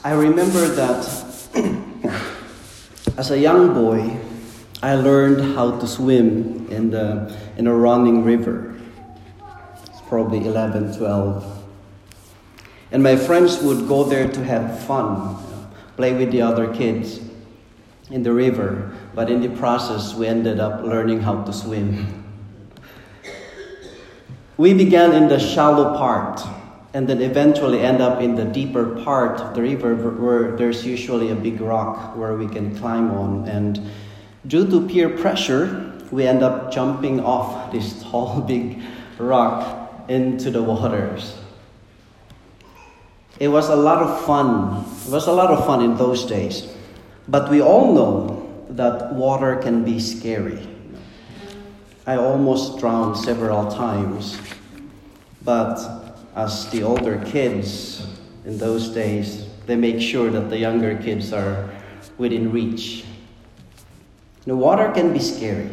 I remember that as a young boy, I learned how to swim in a running river. It's probably 11, 12. And my friends would go there to have fun, play with the other kids in the river. But in the process, we ended up learning how to swim. We began in the shallow part, and then eventually end up in the deeper part of the river where there's usually a big rock where we can climb on. And due to peer pressure, we end up jumping off this tall, big rock into the waters. It was a lot of fun. It was a lot of fun in those days. But we all know that water can be scary. I almost drowned several times. But as the older kids in those days, they make sure that the younger kids are within reach. The water can be scary.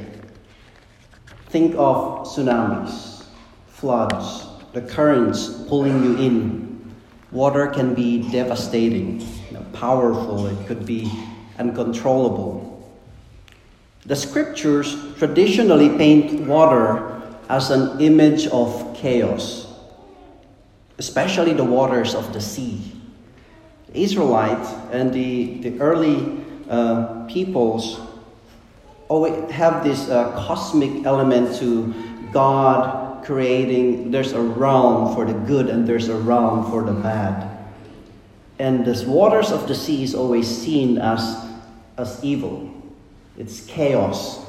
Think of tsunamis, floods, the currents pulling you in. Water can be devastating, powerful, it could be uncontrollable. The scriptures traditionally paint water as an image of chaos, especially the waters of the sea. The Israelites and the early peoples always have this cosmic element to God creating. There's a realm for the good and there's a realm for the bad. And the waters of the sea is always seen as evil. It's chaos.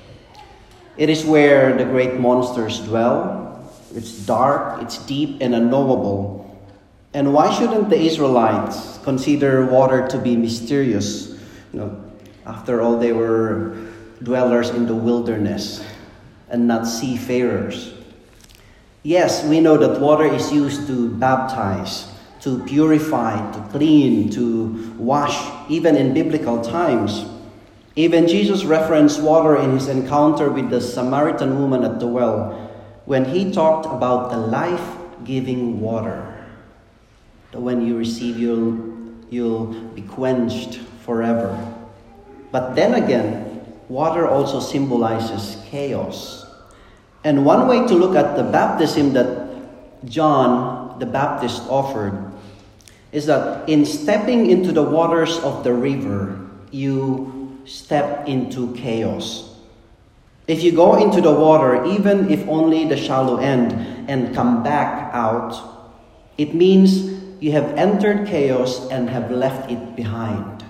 It is where the great monsters dwell. It's dark, it's deep and unknowable. And why shouldn't the Israelites consider water to be mysterious? After all, they were dwellers in the wilderness and not seafarers. Yes, we know that water is used to baptize, to purify, to clean, to wash, even in biblical times. Even Jesus referenced water in his encounter with the Samaritan woman at the well when he talked about the life-giving water. That when you receive, you'll be quenched forever. But then again, water also symbolizes chaos. And one way to look at the baptism that John the Baptist offered is that in stepping into the waters of the river, you step into chaos. If you go into the water, even if only the shallow end, and come back out, it means you have entered chaos and have left it behind.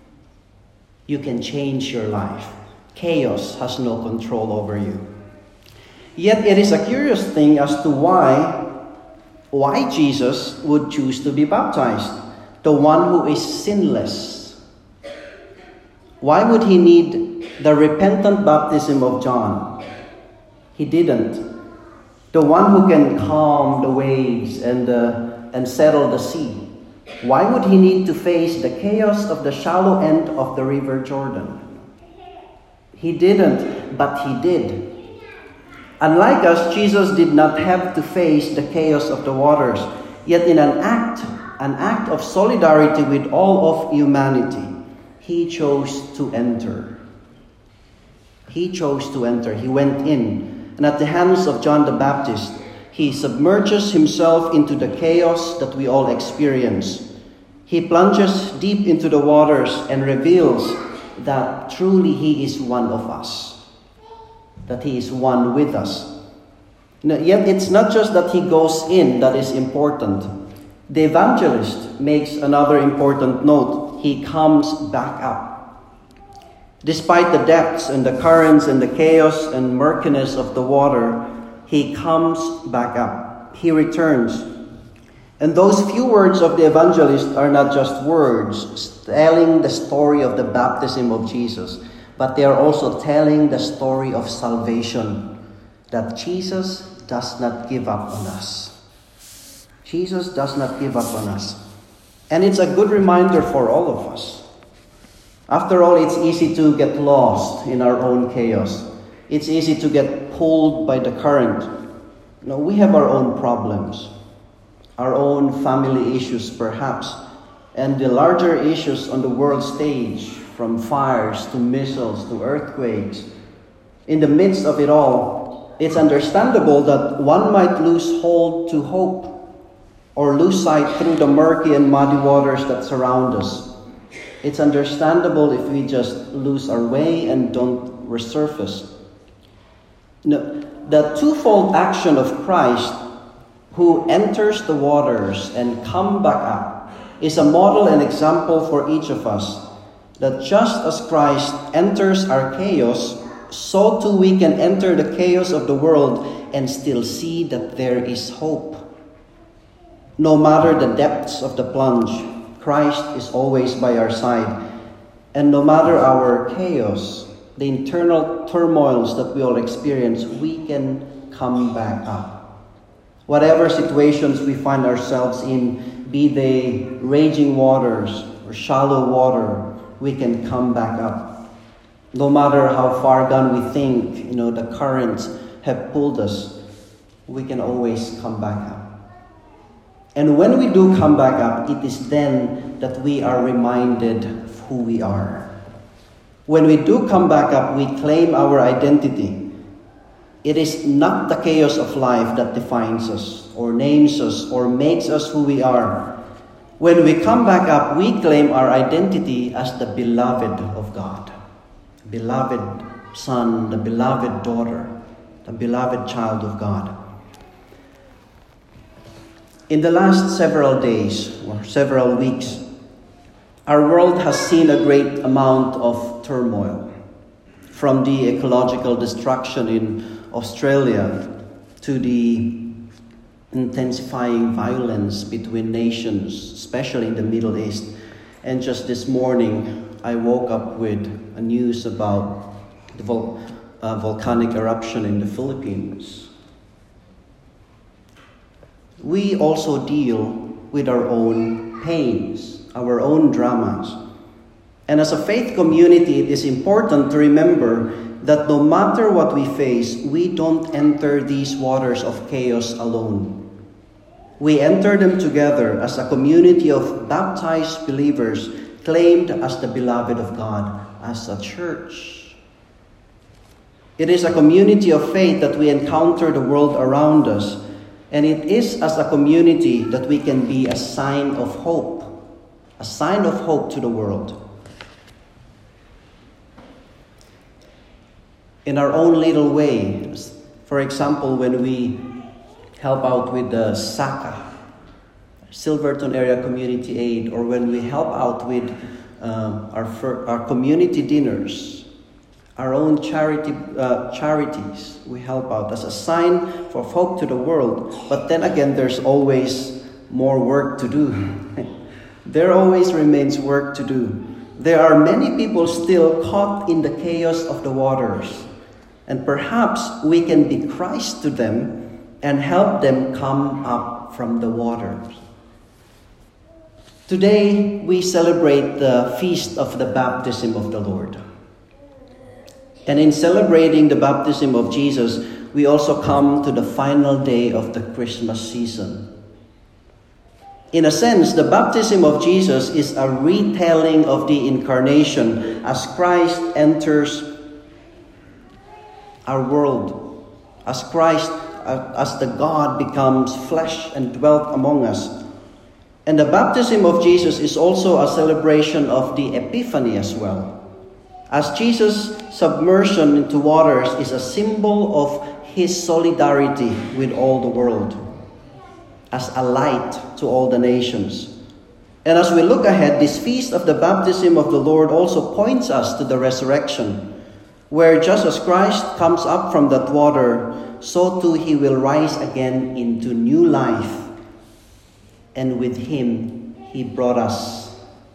You can change your life. Chaos has no control over you. Yet it is a curious thing as to why Jesus would choose to be baptized, the one who is sinless. Why would he need the repentant baptism of John? He didn't. The one who can calm the waves and settle the sea. Why would he need to face the chaos of the shallow end of the river Jordan? He didn't, but he did. Unlike us, Jesus did not have to face the chaos of the waters. Yet in an act of solidarity with all of humanity, he chose to enter. He chose to enter. He went in. And at the hands of John the Baptist, he submerges himself into the chaos that we all experience. He plunges deep into the waters and reveals that truly he is one of us. That he is one with us. Yet it's not just that he goes in that is important. The evangelist makes another important note. He comes back up. Despite the depths and the currents and the chaos and murkiness of the water, he comes back up. He returns. And those few words of the evangelist are not just words telling the story of the baptism of Jesus, but they are also telling the story of salvation, that Jesus does not give up on us. Jesus does not give up on us. And it's a good reminder for all of us. After all, it's easy to get lost in our own chaos. It's easy to get pulled by the current. We have our own problems, our own family issues perhaps, and the larger issues on the world stage, from fires to missiles to earthquakes, in the midst of it all, it's understandable that one might lose hold to hope or lose sight through the murky and muddy waters that surround us. It's understandable if we just lose our way and don't resurface. The twofold action of Christ, who enters the waters and come back up, is a model and example for each of us, that just as Christ enters our chaos, so too we can enter the chaos of the world and still see that there is hope. No matter the depths of the plunge, Christ is always by our side. And no matter our chaos, the internal turmoils that we all experience, we can come back up. Whatever situations we find ourselves in, be they raging waters or shallow water, we can come back up. No matter how far gone we think, the currents have pulled us, we can always come back up. And when we do come back up, it is then that we are reminded of who we are. When we do come back up, we claim our identity. It is not the chaos of life that defines us, or names us, or makes us who we are. When we come back up, we claim our identity as the beloved of God. Beloved son, the beloved daughter, the beloved child of God. In the last several days or several weeks, our world has seen a great amount of turmoil, from the ecological destruction in Australia to the intensifying violence between nations, especially in the Middle East. And just this morning, I woke up with a news about the volcanic eruption in the Philippines. We also deal with our own pains, our own dramas. And as a faith community, it is important to remember that no matter what we face, we don't enter these waters of chaos alone. We enter them together as a community of baptized believers, claimed as the beloved of God, as a church. It is a community of faith that we encounter the world around us, and it is as a community that we can be a sign of hope to the world. In our own little way, for example, when we help out with the SACA, Silverton Area Community Aid, or when we help out with our community dinners, our own charities, we help out as a sign for hope to the world. But then again, there's always more work to do. There always remains work to do. There are many people still caught in the chaos of the waters. And perhaps we can be Christ to them and help them come up from the waters. Today, we celebrate the feast of the baptism of the Lord. And in celebrating the baptism of Jesus, we also come to the final day of the Christmas season. In a sense, the baptism of Jesus is a retelling of the incarnation as Christ enters our world, as Christ, as the God becomes flesh and dwelt among us. And the baptism of Jesus is also a celebration of the Epiphany as well, as Jesus' submersion into waters is a symbol of his solidarity with all the world, as a light to all the nations. And as we look ahead, this feast of the baptism of the Lord also points us to the resurrection, where just as Christ comes up from that water, so too he will rise again into new life. And with him, he brought us.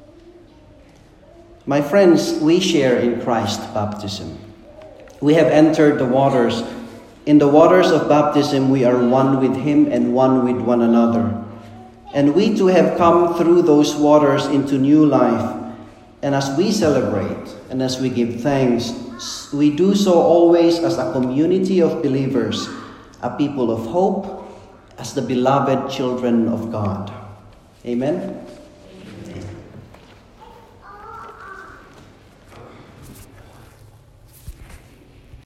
My friends, we share in Christ's baptism. We have entered the waters. In the waters of baptism, we are one with him and one with one another. And we too have come through those waters into new life. And as we celebrate and as we give thanks, we do so always as a community of believers, a people of hope, as the beloved children of God. Amen.